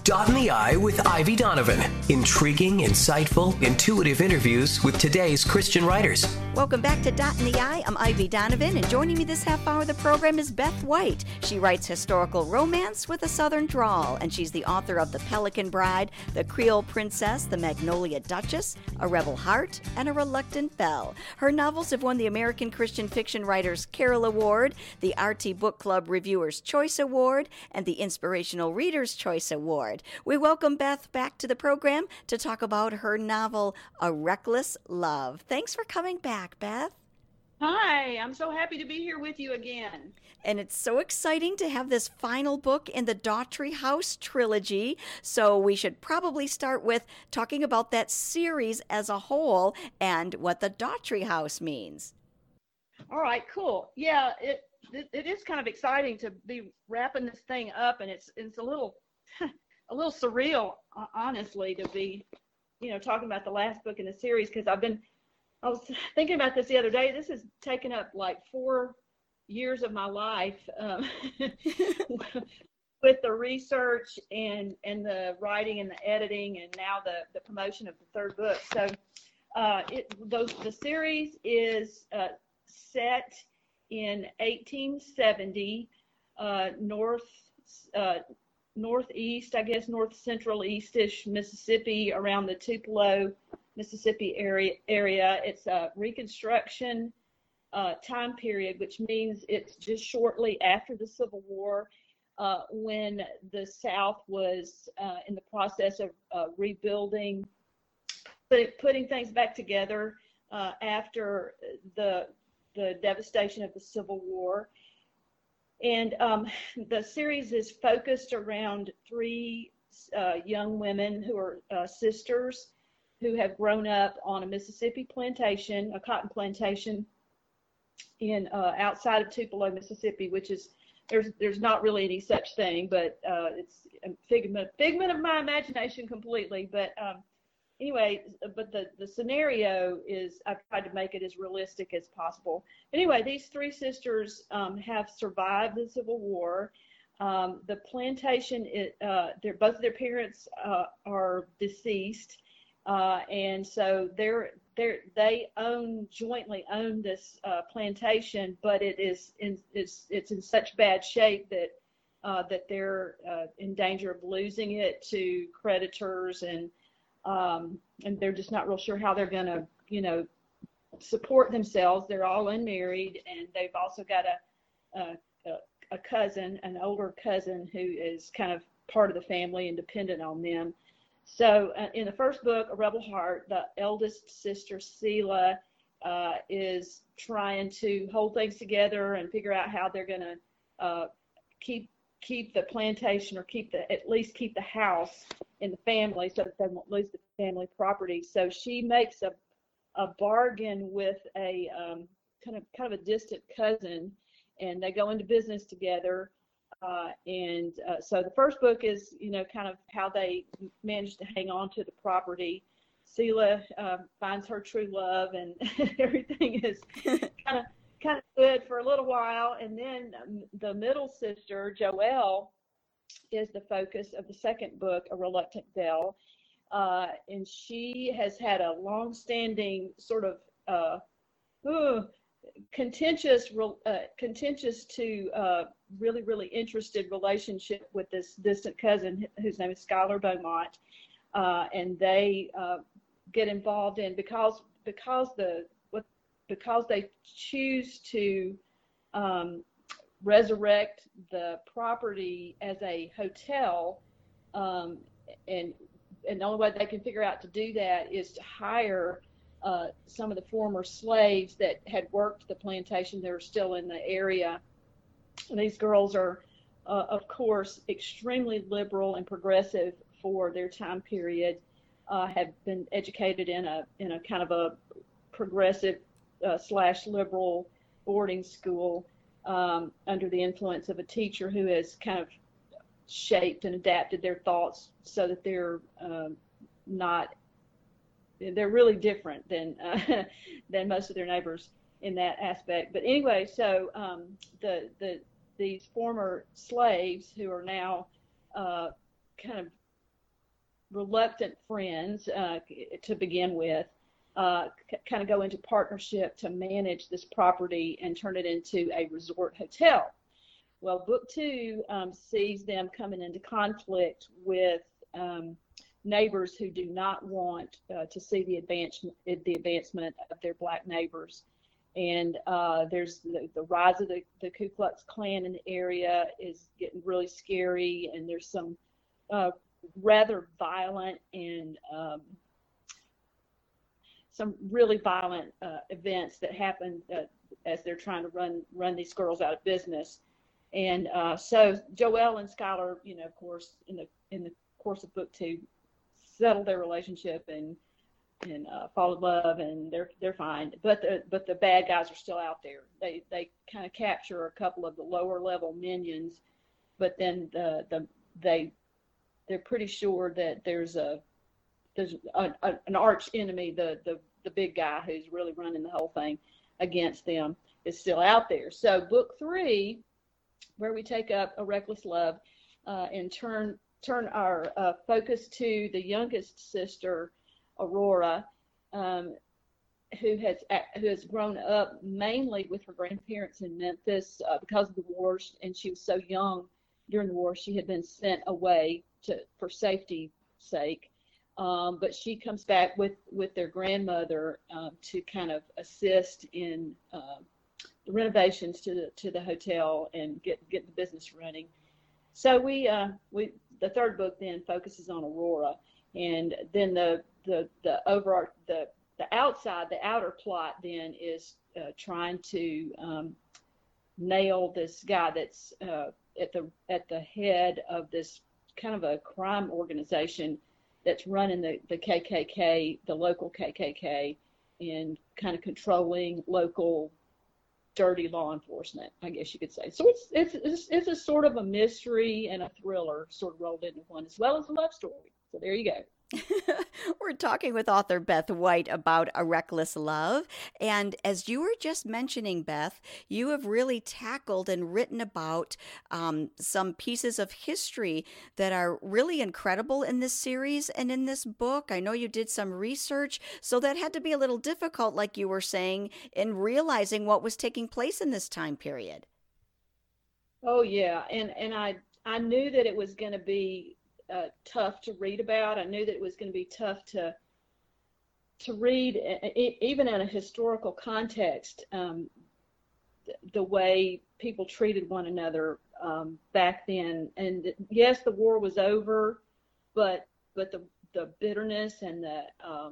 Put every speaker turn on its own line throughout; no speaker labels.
Dot in the Eye with Ivy Donovan. Intriguing, insightful, intuitive interviews with today's Christian writers.
Welcome back to Dot in the Eye. I'm Ivy Donovan, and joining me this half hour of the program is Beth White. She writes historical romance with a southern drawl, and she's the author of The Pelican Bride, The Creole Princess, The Magnolia Duchess, A Rebel Heart, and A Reluctant Belle. Her novels have won the American Christian Fiction Writers Carroll Award, the RT Book Club Reviewers' Choice Award, and the Inspirational Reader's Choice Award. We welcome Beth back to the program to talk about her novel, A Reckless Love. Thanks for coming back, Beth.
Hi, I'm so happy to be here with you again.
And it's so exciting to have this final book in the Daughtry House trilogy. So we should probably start with talking about that series as a whole and what the Daughtry House means.
All right, cool. Yeah, it is kind of exciting to be wrapping this thing up, and it's a little a little surreal, honestly, to be, talking about the last book in the series, because I was thinking about this the other day. This has taken up like 4 years of my life with the research and the writing and the editing, and now the promotion of the third book. So the series is set in 1870, northeast, I guess, north central east-ish Mississippi, around the Tupelo, Mississippi area. It's a Reconstruction time period, which means it's just shortly after the Civil War, when the South was in the process of rebuilding, putting things back together after the devastation of the Civil War. And the series is focused around 3 young women who are sisters who have grown up on a Mississippi plantation, a cotton plantation in outside of Tupelo, Mississippi, which is, there's not really any such thing, but it's a figment of my imagination completely. But anyway, but the scenario is, I've tried to make it as realistic as possible. Anyway, these 3 sisters have survived the Civil War. The plantation, both of their parents are deceased, and so they jointly own this plantation, but it's in such bad shape that they're in danger of losing it to creditors, and they're just not real sure how they're going to, support themselves. They're all unmarried, and they've also got a cousin, an older cousin, who is kind of part of the family and dependent on them. So in the first book, A Rebel Heart, the eldest sister, Selah, is trying to hold things together and figure out how they're going to keep the plantation, or at least keep the house in the family, so that they won't lose the family property. So she makes a bargain with a kind of a distant cousin, and they go into business together. So the first book is, kind of how they manage to hang on to the property. Selah finds her true love, and everything is kind of good for a little while. And then the middle sister, Joelle, is the focus of the second book, A Reluctant Belle. And she has had a long-standing sort of contentious to really, really interested relationship with this distant cousin, whose name is Skylar Beaumont, and they get involved in, because they choose to resurrect the property as a hotel, and the only way they can figure out to do that is to hire some of the former slaves that had worked the plantation. They're still in the area. And these girls are, of course, extremely liberal and progressive for their time period, have been educated in a kind of a progressive / liberal boarding school, under the influence of a teacher who has kind of shaped and adapted their thoughts so that they're really different than most of their neighbors in that aspect. But anyway, so these former slaves, who are now kind of reluctant friends to begin with kind of go into partnership to manage this property and turn it into a resort hotel. Well, book 2 sees them coming into conflict with neighbors who do not want to see the advancement of their black neighbors. And there's the rise of the Ku Klux Klan in the area is getting really scary, and there's some rather violent and some really violent events that happen as they're trying to run these girls out of business. And so Joelle and Skylar, of course, in the course of book 2, settle their relationship and fall in love, and they're fine. But the bad guys are still out there. They kind of capture a couple of the lower level minions, but then they're pretty sure that there's an arch enemy, the big guy who's really running the whole thing against them, is still out there. So book 3, where we take up A Reckless Love and turn our focus to the youngest sister, Aurora, who has grown up mainly with her grandparents in Memphis because of the wars, and she was so young during the war she had been sent away for safety's sake. But she comes back with their grandmother to kind of assist in the renovations to the hotel and get the business running. So the third book then focuses on Aurora, and then the outer plot then is trying to nail this guy that's at the head of this kind of a crime organization that's running the KKK, the local KKK, and kind of controlling local dirty law enforcement, I guess you could say. So it's a sort of a mystery and a thriller sort of rolled into one, as well as a love story. So there you go.
We're talking with author Beth White about A Reckless Love. And as you were just mentioning, Beth, you have really tackled and written about some pieces of history that are really incredible in this series and in this book. I know you did some research, so that had to be a little difficult, like you were saying, in realizing what was taking place in this time period.
Oh, yeah. And I knew that it was going to be tough to read about. I knew that it was going to be tough to read, even in a historical context, the way people treated one another back then. And yes, the war was over, but the bitterness and the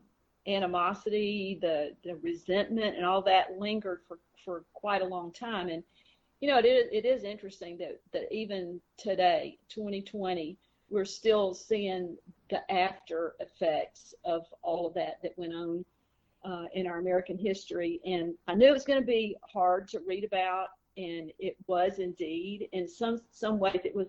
animosity, the resentment, and all that lingered for quite a long time. And it is interesting that even today, 2020. We're still seeing the after effects of all of that went on in our American history. And I knew it was going to be hard to read about, and it was indeed. In some ways, it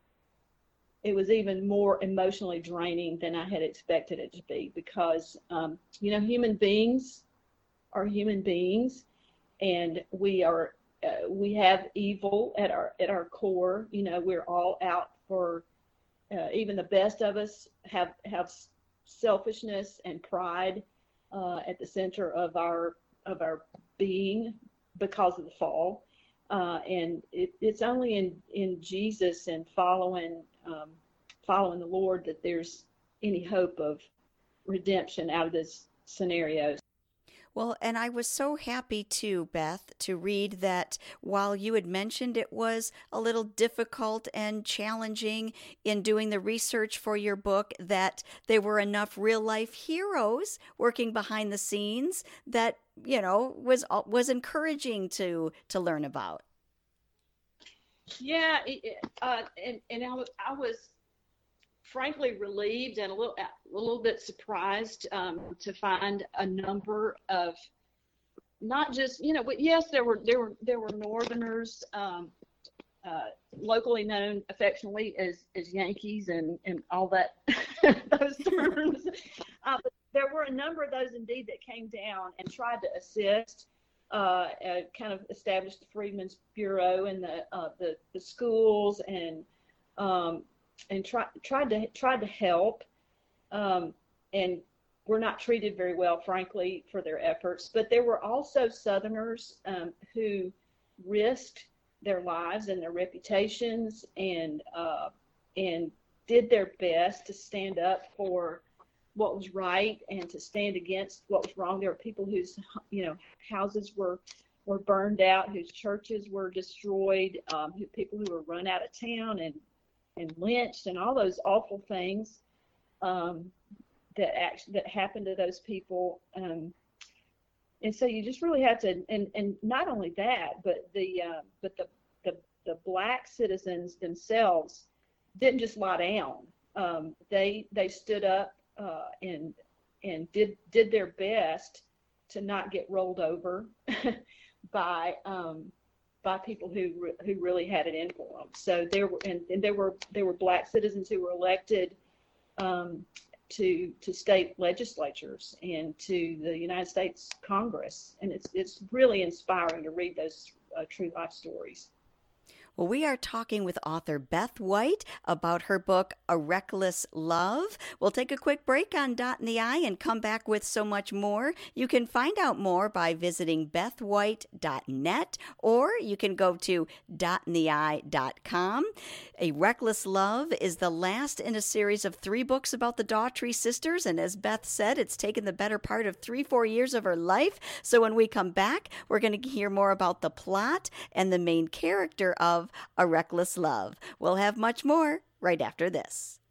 was even more emotionally draining than I had expected it to be, because human beings are human beings, and we have evil at our core. We're all out for. Even the best of us have selfishness and pride at the center of our being because of the fall, and it's only in Jesus and following the Lord that there's any hope of redemption out of this scenario.
Well, and I was so happy too, Beth, to read that while you had mentioned it was a little difficult and challenging in doing the research for your book, that there were enough real life heroes working behind the scenes that, was encouraging to learn about.
Yeah, and I was frankly relieved and a little bit surprised to find a number of, not just yes, there were Northerners, locally known affectionately as Yankees and all that those terms, but there were a number of those indeed that came down and tried to assist, kind of established the Freedmen's Bureau and the schools and tried to help. and were not treated very well, frankly, for their efforts. But there were also Southerners who risked their lives and their reputations and did their best to stand up for what was right and to stand against what was wrong. There were people whose houses were burned out, whose churches were destroyed, people who were run out of town and lynched, and all those awful things that happened to those people. And so you just really have to, and not only that, but the black citizens themselves didn't just lie down. They stood up and did their best to not get rolled over by people who really had it in for them. So there were black citizens who were elected to state legislatures and to the United States Congress, and it's really inspiring to read those true life stories.
Well, we are talking with author Beth White about her book, A Reckless Love. We'll take a quick break on Dot in the Eye and come back with so much more. You can find out more by visiting bethwhite.net, or you can go to dotintheeye.com. A Reckless Love is the last in a series of 3 books about the Daughtry sisters, and as Beth said, it's taken the better part of 3-4 years of her life. So when we come back, we're going to hear more about the plot and the main character of A Reckless Love. We'll have much more right after this.